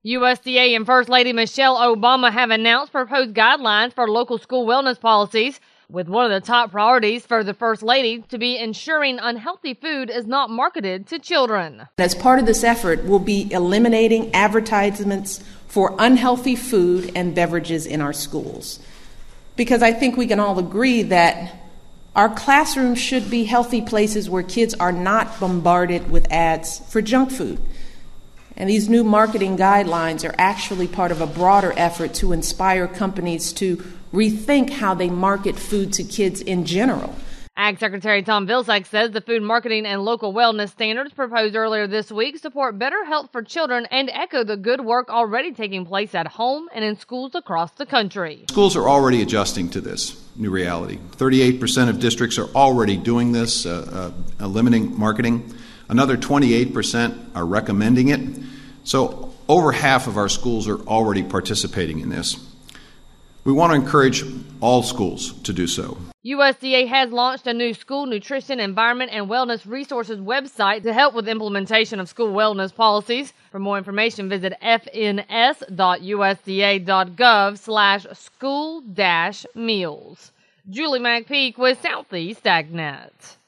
USDA and First Lady Michelle Obama have announced proposed guidelines for local school wellness policies, with one of the top priorities for the First Lady to be ensuring unhealthy food is not marketed to children. As part of this effort, we'll be eliminating advertisements for unhealthy food and beverages in our schools. Because I think we can all agree that our classrooms should be healthy places where kids are not bombarded with ads for junk food. And these new marketing guidelines are actually part of a broader effort to inspire companies to rethink how they market food to kids in general. Ag Secretary Tom Vilsack says the food marketing and local wellness standards proposed earlier this week support better health for children and echo the good work already taking place at home and in schools across the country. Schools are already adjusting to this new reality. 38% of districts are already doing this, limiting marketing. Another 28% are recommending it. So over half of our schools are already participating in this. We want to encourage all schools to do so. USDA has launched a new school nutrition, environment, and wellness resources website to help with implementation of school wellness policies. For more information, visit fns.usda.gov/school-meals. Julie McPeak with Southeast AgNet.